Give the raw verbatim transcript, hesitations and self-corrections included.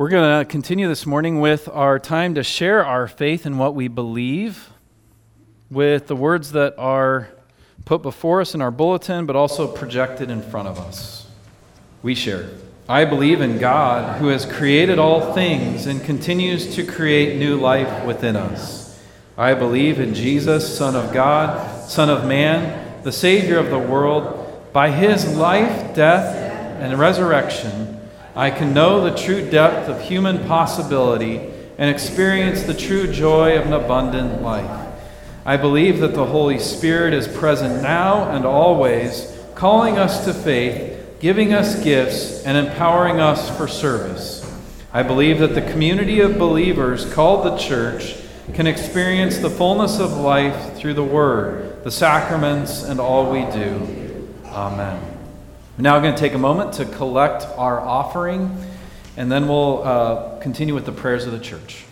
We're going to continue this morning with our time to share our faith in what we believe with the words that are put before us in our bulletin, but also projected in front of us. We share. I believe in God, who has created all things and continues to create new life within us. I believe in Jesus, Son of God, Son of Man, the Savior of the world. By his life, death, and resurrection, I can know the true depth of human possibility and experience the true joy of an abundant life. I believe that the Holy Spirit is present now and always, calling us to faith, giving us gifts, and empowering us for service. I believe that the community of believers called the church can experience the fullness of life through the Word, the sacraments, and all we do. Amen. We're now going to take a moment to collect our offering, and then we'll uh, continue with the prayers of the church.